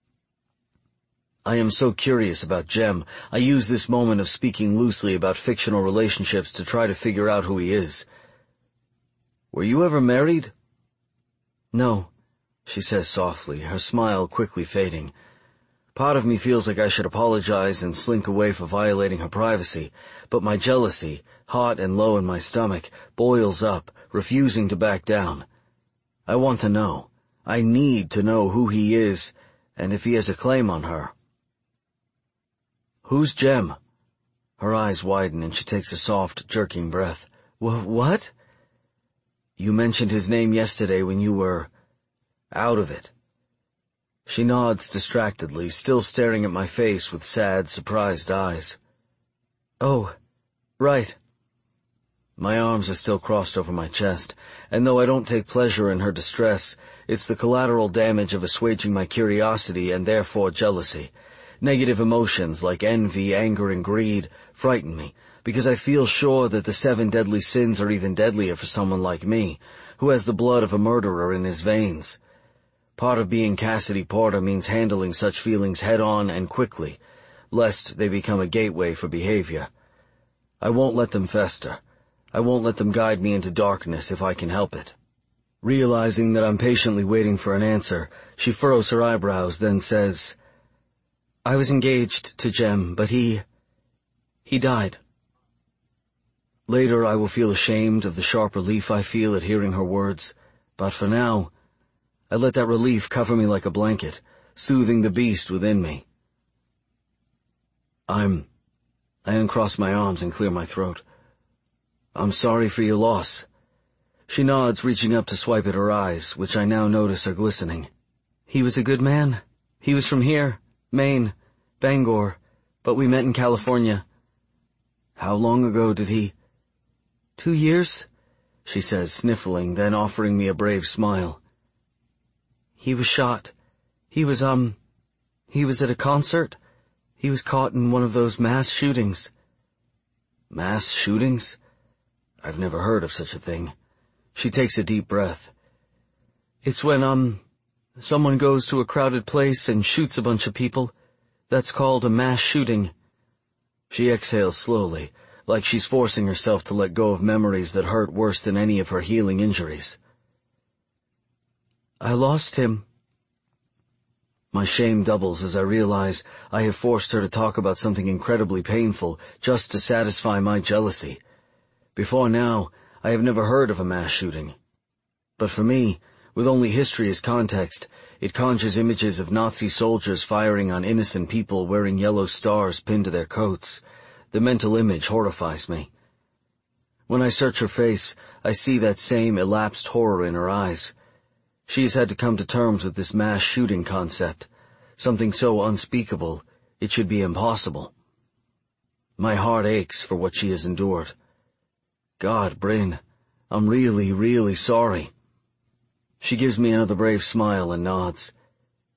I am so curious about Jem. I use this moment of speaking loosely about fictional relationships to try to figure out who he is. Were you ever married? No, she says softly, her smile quickly fading. Part of me feels like I should apologize and slink away for violating her privacy, but my jealousy, hot and low in my stomach, boils up, refusing to back down. I want to know. I need to know who he is, and if he has a claim on her. Who's Jem? Her eyes widen and she takes a soft, jerking breath. What? You mentioned his name yesterday when you were out of it. She nods distractedly, still staring at my face with sad, surprised eyes. Oh, right. My arms are still crossed over my chest, and though I don't take pleasure in her distress, it's the collateral damage of assuaging my curiosity and therefore jealousy. Negative emotions like envy, anger, and greed frighten me, because I feel sure that the 7 deadly sins are even deadlier for someone like me, who has the blood of a murderer in his veins. Part of being Cassidy Porter means handling such feelings head-on and quickly, lest they become a gateway for behavior. I won't let them fester. I won't let them guide me into darkness if I can help it. Realizing that I'm patiently waiting for an answer, she furrows her eyebrows, then says, I was engaged to Jem, but he died. Later I will feel ashamed of the sharp relief I feel at hearing her words, but for now, I let that relief cover me like a blanket, soothing the beast within me. I uncross my arms and clear my throat. I'm sorry for your loss. She nods, reaching up to swipe at her eyes, which I now notice are glistening. He was a good man. He was from here, Maine, Bangor, but we met in California. How long ago did he... 2 years, she says, sniffling, then offering me a brave smile. He was shot. He was at a concert. He was caught in one of those mass shootings. Mass shootings? I've never heard of such a thing. She takes a deep breath. It's when, someone goes to a crowded place and shoots a bunch of people. That's called a mass shooting. She exhales slowly, like she's forcing herself to let go of memories that hurt worse than any of her healing injuries. I lost him. My shame doubles as I realize I have forced her to talk about something incredibly painful just to satisfy my jealousy. Before now, I have never heard of a mass shooting. But for me, with only history as context, it conjures images of Nazi soldiers firing on innocent people wearing yellow stars pinned to their coats. The mental image horrifies me. When I search her face, I see that same elapsed horror in her eyes. She has had to come to terms with this mass shooting concept, something so unspeakable it should be impossible. My heart aches for what she has endured. God, Bryn, I'm really, really sorry. She gives me another brave smile and nods.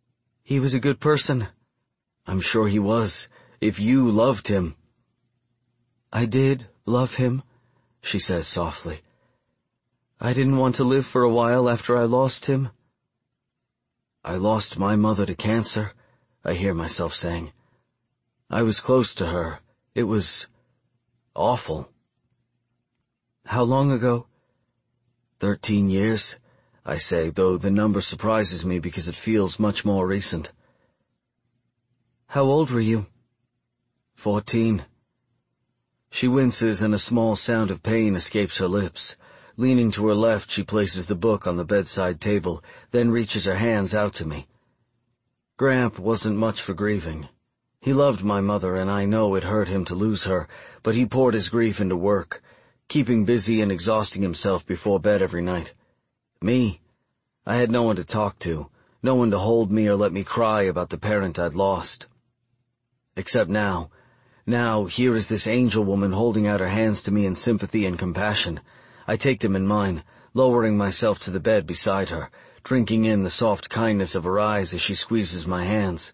He was a good person. I'm sure he was, if you loved him. I did love him, she says softly. I didn't want to live for a while after I lost him. I lost my mother to cancer, I hear myself saying. I was close to her. It was awful. How long ago? 13 years, I say, though the number surprises me because it feels much more recent. How old were you? 14. She winces and a small sound of pain escapes her lips. Leaning to her left, she places the book on the bedside table, then reaches her hands out to me. Gramp wasn't much for grieving. He loved my mother, and I know it hurt him to lose her, but he poured his grief into work, keeping busy and exhausting himself before bed every night. Me? I had no one to talk to, no one to hold me or let me cry about the parent I'd lost. Except now. Now, here is this angel woman holding out her hands to me in sympathy and compassion. I take them in mine, lowering myself to the bed beside her, drinking in the soft kindness of her eyes as she squeezes my hands.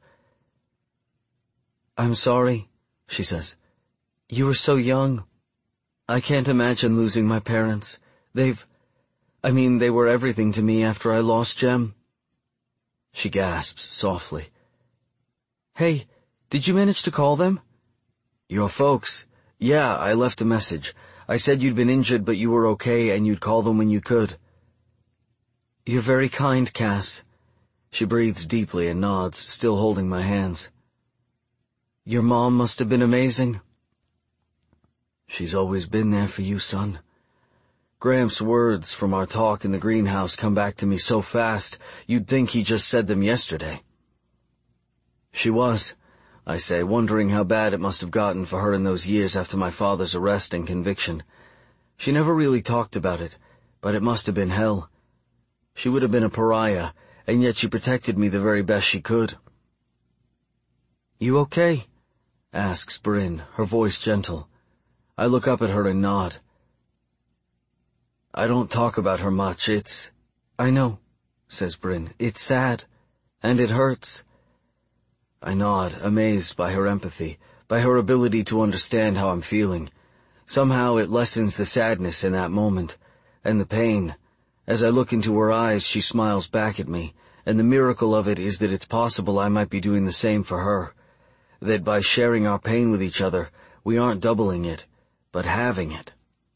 I'm sorry, she says. You were so young. I can't imagine losing my parents. They were everything to me after I lost Jem. She gasps softly. Hey, did you manage to call them? Your folks? Yeah, I left a message. I said you'd been injured but you were okay and you'd call them when you could. You're very kind, Cass. She breathes deeply and nods, still holding my hands. Your mom must have been amazing. She's always been there for you, son. Gramps' words from our talk in the greenhouse come back to me so fast, you'd think he just said them yesterday. She was, I say, wondering how bad it must have gotten for her in those years after my father's arrest and conviction. She never really talked about it, but it must have been hell. She would have been a pariah, and yet she protected me the very best she could. You okay? Asks Bryn, her voice gentle. I look up at her and nod. I don't talk about her much, I know, says Bryn. It's sad, and it hurts. I nod, amazed by her empathy, by her ability to understand how I'm feeling. Somehow it lessens the sadness in that moment, and the pain. As I look into her eyes, she smiles back at me, and the miracle of it is that it's possible I might be doing the same for her. That by sharing our pain with each other, we aren't doubling it, but halving it.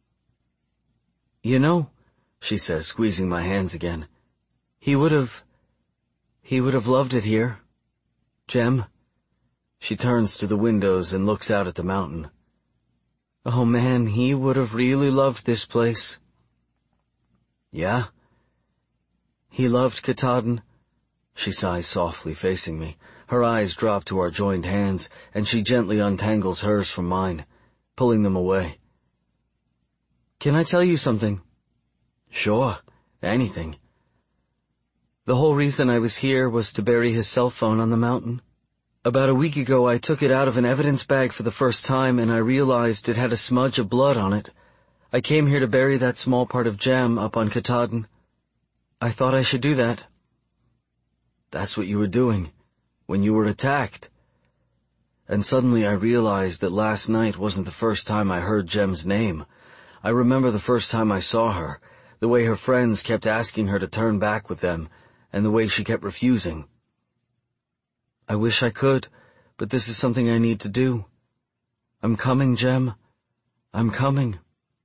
You know, she says, squeezing my hands again, he would have loved it here. Jem? She turns to the windows and looks out at the mountain. Oh man, he would have really loved this place. Yeah? He loved Katahdin? She sighs softly, facing me. Her eyes drop to our joined hands, and she gently untangles hers from mine, pulling them away. Can I tell you something? Sure, anything. The whole reason I was here was to bury his cell phone on the mountain. About a week ago I took it out of an evidence bag for the first time and I realized it had a smudge of blood on it. I came here to bury that small part of Jem up on Katahdin. I thought I should do that. That's what you were doing, when you were attacked. And suddenly I realized that last night wasn't the first time I heard Jem's name. I remember the first time I saw her, the way her friends kept asking her to turn back with them, and the way she kept refusing. I wish I could, but this is something I need to do. I'm coming, Jem. I'm coming.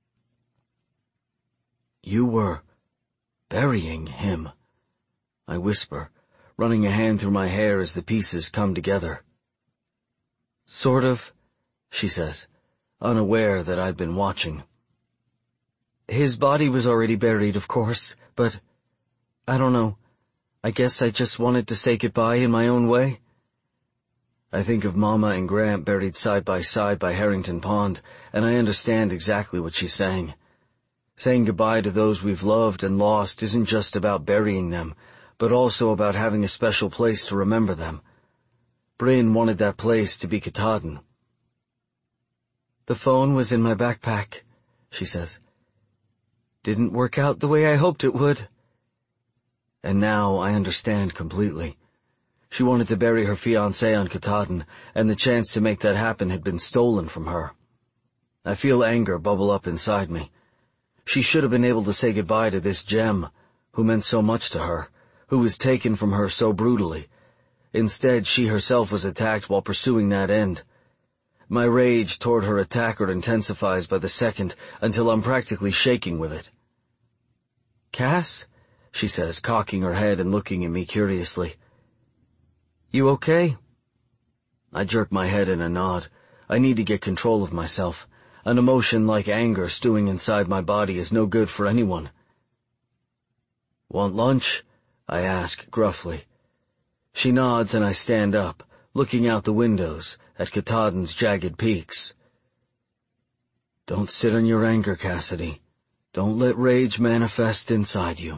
You were burying him, I whisper, running a hand through my hair as the pieces come together. Sort of, she says, unaware that I'd been watching. His body was already buried, of course, but I don't know. I guess I just wanted to say goodbye in my own way. I think of Mama and Gramp buried side by Harrington Pond, and I understand exactly what she's saying. Saying goodbye to those we've loved and lost isn't just about burying them, but also about having a special place to remember them. Bryn wanted that place to be Katahdin. The phone was in my backpack, she says. Didn't work out the way I hoped it would. And now I understand completely. She wanted to bury her fiancé on Katahdin, and the chance to make that happen had been stolen from her. I feel anger bubble up inside me. She should have been able to say goodbye to this gem, who meant so much to her, who was taken from her so brutally. Instead, she herself was attacked while pursuing that end. My rage toward her attacker intensifies by the second until I'm practically shaking with it. "Cass?" she says, cocking her head and looking at me curiously. "You okay?" I jerk my head in a nod. I need to get control of myself. An emotion like anger stewing inside my body is no good for anyone. "Want lunch?" I ask gruffly. She nods and I stand up, looking out the windows at Katahdin's jagged peaks. "Don't sit on your anger, Cassidy. Don't let rage manifest inside you."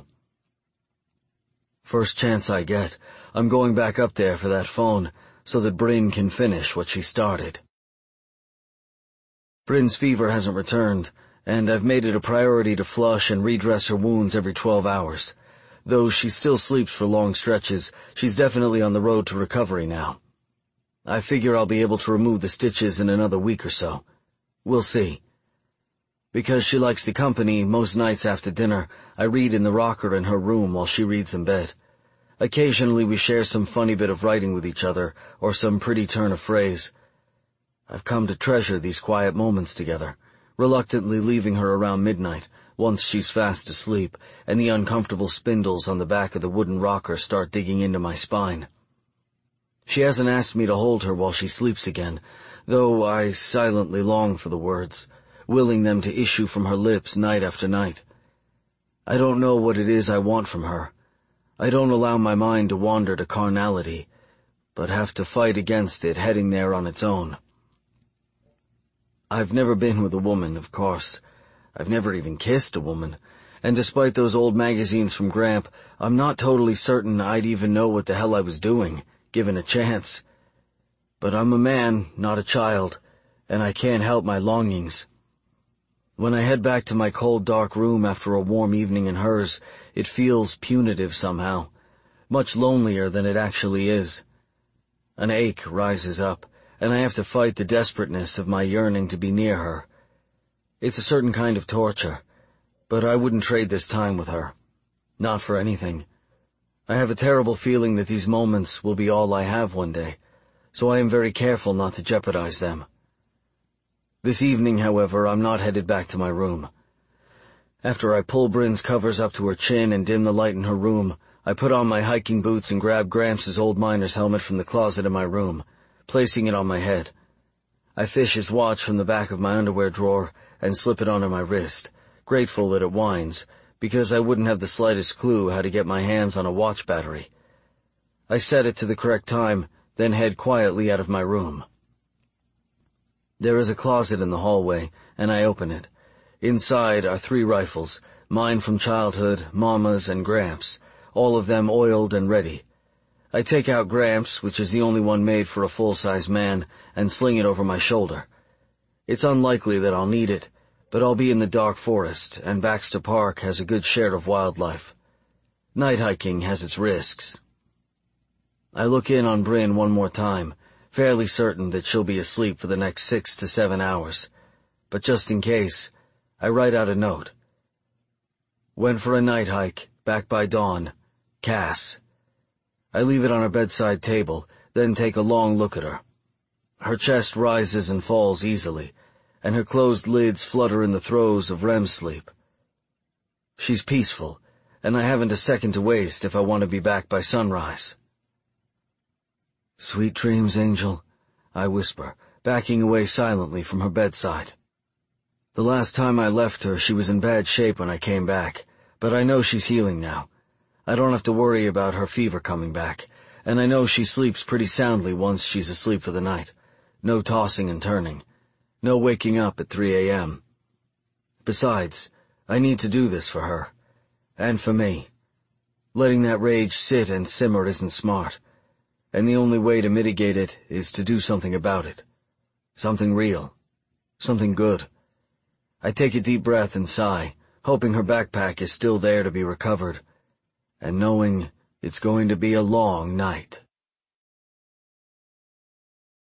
First chance I get, I'm going back up there for that phone so that Bryn can finish what she started. Bryn's fever hasn't returned, and I've made it a priority to flush and redress her wounds every 12 hours. Though she still sleeps for long stretches, she's definitely on the road to recovery now. I figure I'll be able to remove the stitches in another week or so. We'll see. Because she likes the company, most nights after dinner, I read in the rocker in her room while she reads in bed. Occasionally we share some funny bit of writing with each other, or some pretty turn of phrase. I've come to treasure these quiet moments together, reluctantly leaving her around midnight, once she's fast asleep, and the uncomfortable spindles on the back of the wooden rocker start digging into my spine. She hasn't asked me to hold her while she sleeps again, though I silently long for the words, willing them to issue from her lips night after night. I don't know what it is I want from her. I don't allow my mind to wander to carnality, but have to fight against it heading there on its own. I've never been with a woman, of course. I've never even kissed a woman, and despite those old magazines from Gramp, I'm not totally certain I'd even know what the hell I was doing, given a chance. But I'm a man, not a child, and I can't help my longings. When I head back to my cold, dark room after a warm evening in hers, it feels punitive somehow, much lonelier than it actually is. An ache rises up, and I have to fight the desperateness of my yearning to be near her. It's a certain kind of torture, but I wouldn't trade this time with her. Not for anything. I have a terrible feeling that these moments will be all I have one day, so I am very careful not to jeopardize them. This evening, however, I'm not headed back to my room. After I pull Bryn's covers up to her chin and dim the light in her room, I put on my hiking boots and grab Gramps' old miner's helmet from the closet in my room, placing it on my head. I fish his watch from the back of my underwear drawer and slip it onto my wrist, grateful that it whines, because I wouldn't have the slightest clue how to get my hands on a watch battery. I set it to the correct time, then head quietly out of my room. There is a closet in the hallway, and I open it. Inside are 3 rifles, mine from childhood, Mama's, and Gramps', all of them oiled and ready. I take out Gramps', which is the only one made for a full-size man, and sling it over my shoulder. It's unlikely that I'll need it, but I'll be in the dark forest, and Baxter Park has a good share of wildlife. Night hiking has its risks. I look in on Bryn one more time, fairly certain that she'll be asleep for the next 6 to 7 hours. But just in case, I write out a note. Went for a night hike, back by dawn. Cass. I leave it on her bedside table, then take a long look at her. Her chest rises and falls easily, and her closed lids flutter in the throes of REM sleep. She's peaceful, and I haven't a second to waste if I want to be back by sunrise. "Sweet dreams, Angel," I whisper, backing away silently from her bedside. The last time I left her, she was in bad shape when I came back, but I know she's healing now. I don't have to worry about her fever coming back, and I know she sleeps pretty soundly once she's asleep for the night. No tossing and turning. No waking up at 3 a.m. Besides, I need to do this for her. And for me. Letting that rage sit and simmer isn't smart. And the only way to mitigate it is to do something about it. Something real. Something good. I take a deep breath and sigh, hoping her backpack is still there to be recovered, and knowing it's going to be a long night.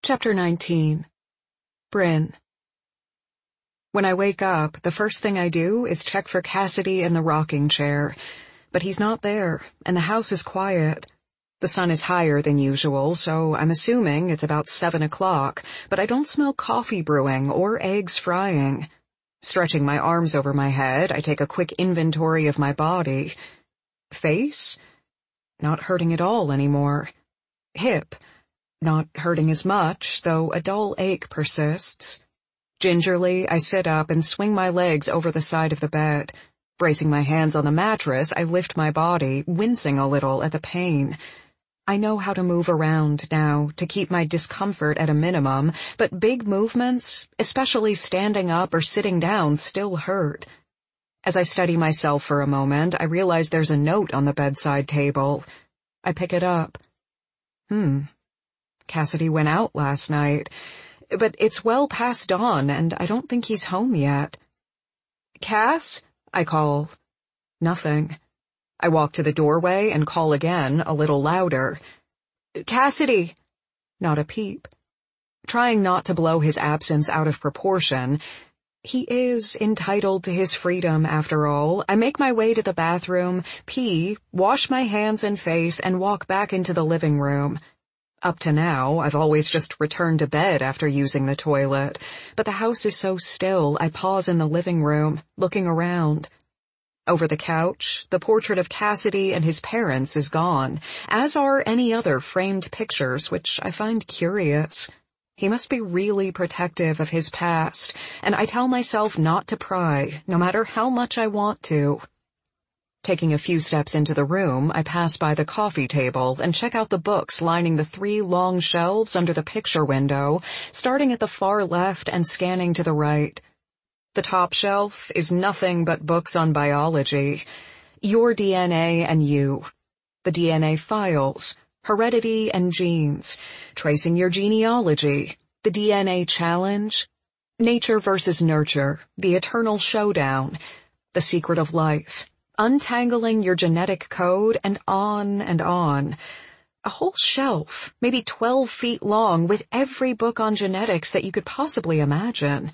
Chapter 19. Bryn. When I wake up, the first thing I do is check for Cassidy in the rocking chair. But he's not there, and the house is quiet. The sun is higher than usual, so I'm assuming it's about 7 o'clock, but I don't smell coffee brewing or eggs frying. Stretching my arms over my head, I take a quick inventory of my body. Face? Not hurting at all anymore. Hip? Not hurting as much, though a dull ache persists. Gingerly, I sit up and swing my legs over the side of the bed. Bracing my hands on the mattress, I lift my body, wincing a little at the pain. I know how to move around now to keep my discomfort at a minimum, but big movements, especially standing up or sitting down, still hurt. As I steady myself for a moment, I realize there's a note on the bedside table. I pick it up. Cassidy went out last night, but it's well past dawn, and I don't think he's home yet. Cass? I call. Nothing. I walk to the doorway and call again, a little louder. Cassidy! Not a peep. Trying not to blow his absence out of proportion, he is entitled to his freedom after all, I make my way to the bathroom, pee, wash my hands and face, and walk back into the living room. Up to now, I've always just returned to bed after using the toilet, but the house is so still I pause in the living room, looking around. Over the couch, the portrait of Cassidy and his parents is gone, as are any other framed pictures, which I find curious. He must be really protective of his past, and I tell myself not to pry, no matter how much I want to. Taking a few steps into the room, I pass by the coffee table and check out the books lining the 3 long shelves under the picture window, starting at the far left and scanning to the right. The top shelf is nothing but books on biology. Your DNA and You. The DNA Files. Heredity and Genes. Tracing Your Genealogy. The DNA Challenge. Nature versus Nurture. The Eternal Showdown. The Secret of Life. Untangling Your Genetic Code, and on and on. A whole shelf, maybe 12 feet long, with every book on genetics that you could possibly imagine.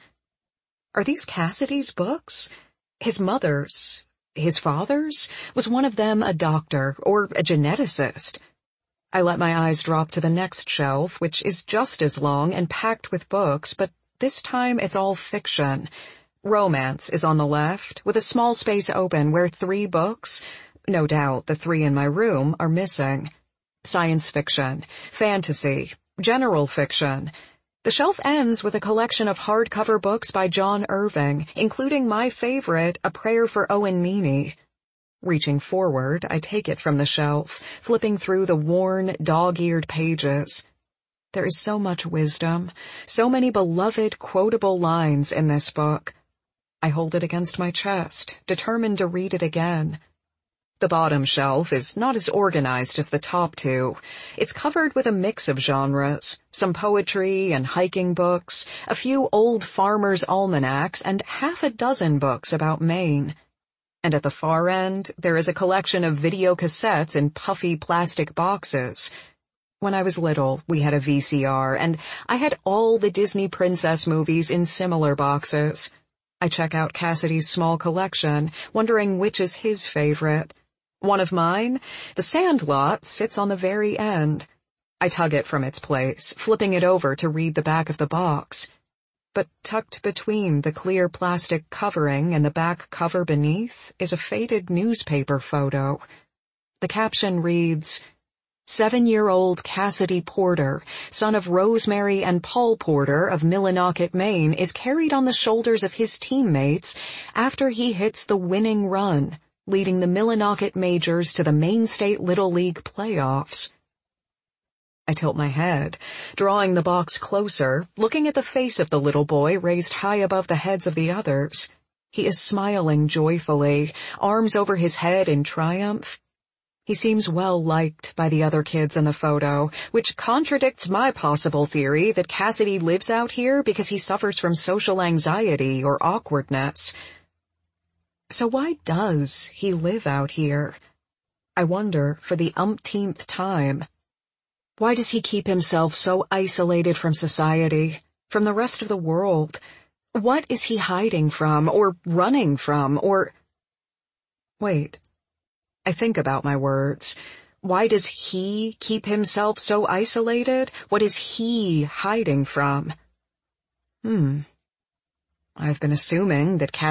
Are these Cassidy's books? His mother's? His father's? Was one of them a doctor or a geneticist? I let my eyes drop to the next shelf, which is just as long and packed with books, but this time it's all fiction. Romance is on the left, with a small space open where 3 books, no doubt the 3 in my room, are missing. Science fiction, fantasy, general fiction. The shelf ends with a collection of hardcover books by John Irving, including my favorite, A Prayer for Owen Meany. Reaching forward, I take it from the shelf, flipping through the worn, dog-eared pages. There is so much wisdom, so many beloved, quotable lines in this book. I hold it against my chest, determined to read it again. The bottom shelf is not as organized as the top 2. It's covered with a mix of genres, some poetry and hiking books, a few old farmers' almanacs, and half a dozen books about Maine. And at the far end, there is a collection of video cassettes in puffy plastic boxes. When I was little, we had a VCR, and I had all the Disney princess movies in similar boxes. I check out Cassidy's small collection, wondering which is his favorite. One of mine, The Sandlot, sits on the very end. I tug it from its place, flipping it over to read the back of the box. But tucked between the clear plastic covering and the back cover beneath is a faded newspaper photo. The caption reads, 7-year-old Cassidy Porter, son of Rosemary and Paul Porter of Millinocket, Maine, is carried on the shoulders of his teammates after he hits the winning run, leading the Millinocket Majors to the Maine State Little League playoffs. I tilt my head, drawing the box closer, looking at the face of the little boy raised high above the heads of the others. He is smiling joyfully, arms over his head in triumph. He seems well liked by the other kids in the photo, which contradicts my possible theory that Cassidy lives out here because he suffers from social anxiety or awkwardness. So why does he live out here? I wonder for the umpteenth time. Why does he keep himself so isolated from society, from the rest of the world? What is he hiding from, or running from, or... Wait. I think about my words. Why does he keep himself so isolated? What is he hiding from? I've been assuming that